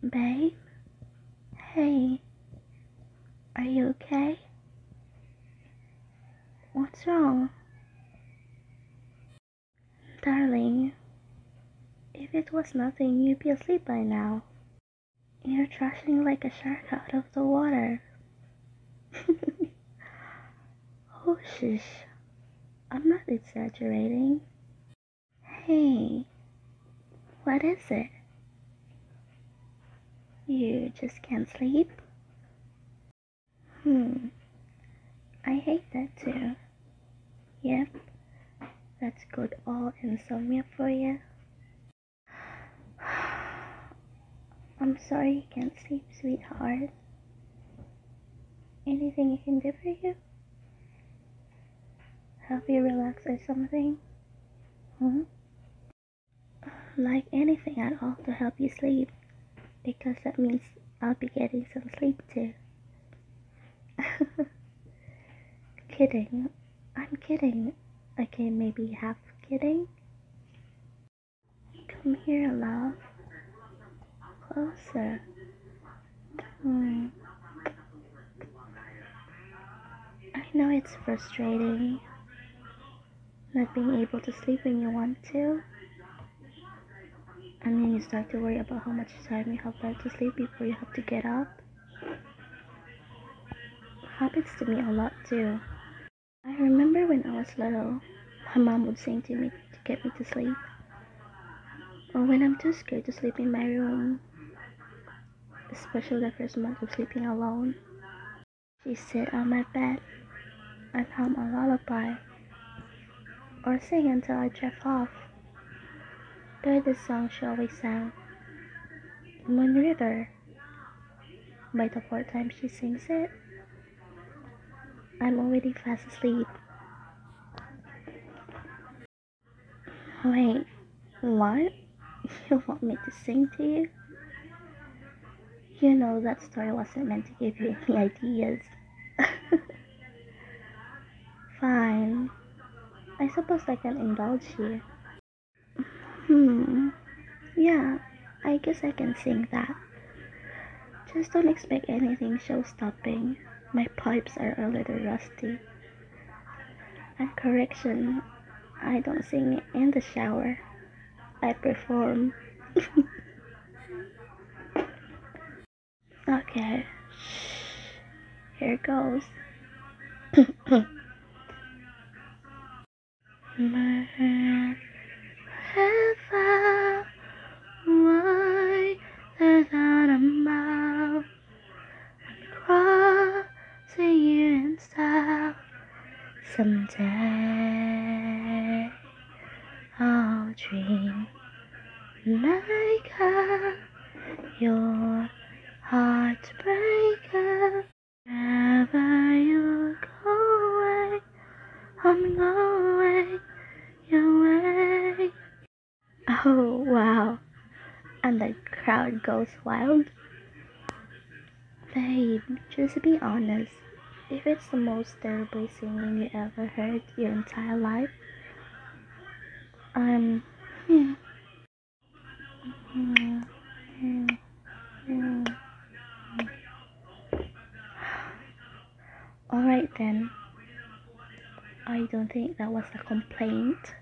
Babe? Hey, are you okay? What's wrong? Darling, if it was nothing, you'd be asleep by now. You're thrashing like a shark out of the water. Oh, shush. I'm not exaggerating. Hey, what is it? You just can't sleep? Hmm, I hate that too. Yep, that's good old insomnia for you. I'm sorry you can't sleep, sweetheart. Anything I can do for you? Help you relax or something? Hmm? Like anything at all to help you sleep, because that means I'll be getting some sleep too. Kidding. I'm kidding. Okay, maybe half kidding. Come here, love. Closer. Hmm. I know it's frustrating not being able to sleep when you want to. And then you start to worry about how much time you have left to sleep before you have to get up. Happens to me a lot too. I remember when I was little, my mom would sing to me to get me to sleep. Or when I'm too scared to sleep in my room, especially the first month of sleeping alone, she'd sit on my bed and hum a lullaby or sing until I drift off. There's this song she always sang, Moon River. By the fourth time she sings it, I'm already fast asleep. Wait, what? You want me to sing to you? You know that story wasn't meant to give you any ideas. Fine. I suppose I can indulge you. Hmm. Yeah, I guess I can sing that. Just don't expect anything show stopping. My pipes are a little rusty. And correction, I don't sing in the shower. I perform. Okay. Here goes. Wherever why that I'm out crossing you in style. Someday I'll dream like your heartbreaker. Wherever you go away, I'm going your way. Oh wow, and the crowd goes wild. Babe, just be honest. If it's the most terrible singing you ever heard your entire life, I'm. Hmm, hmm, hmm, hmm. Alright then, I don't think that was a complaint.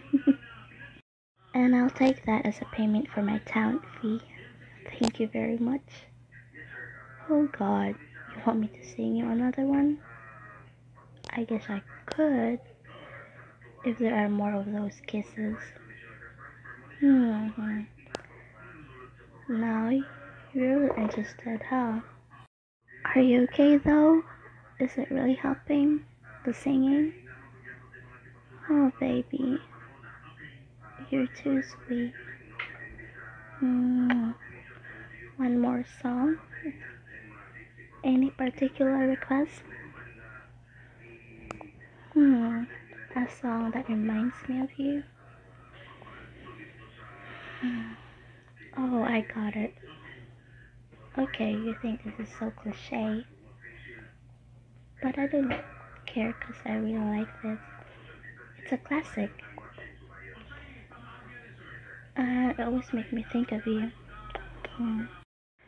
And I'll take that as a payment for my talent fee. Thank you very much. Oh god, you want me to sing you another one? I guess I could, if there are more of those kisses. Hmm. Now you're interested, huh? Are you okay though? Is it really helping? The singing? Oh, baby, you're too sweet. Hmm. One more song? Any particular request? Hmm. A song that reminds me of you? Hmm. Oh, I got it. Okay, you think this is so cliche, but I don't care because I really like this. It's a classic. It always makes me think of you. Hmm.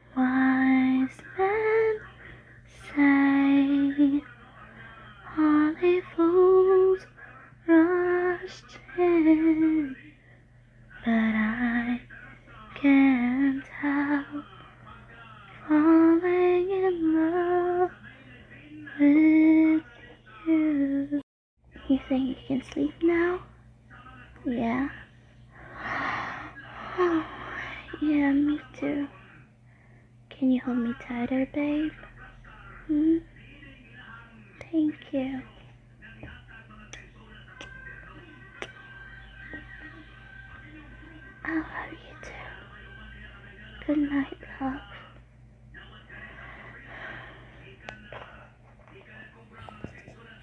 can't help falling in love with you. You think you can sleep now? Yeah. Oh, yeah, me too. Can you hold me tighter, babe? Hmm? Thank you. I love you too. Good night, love.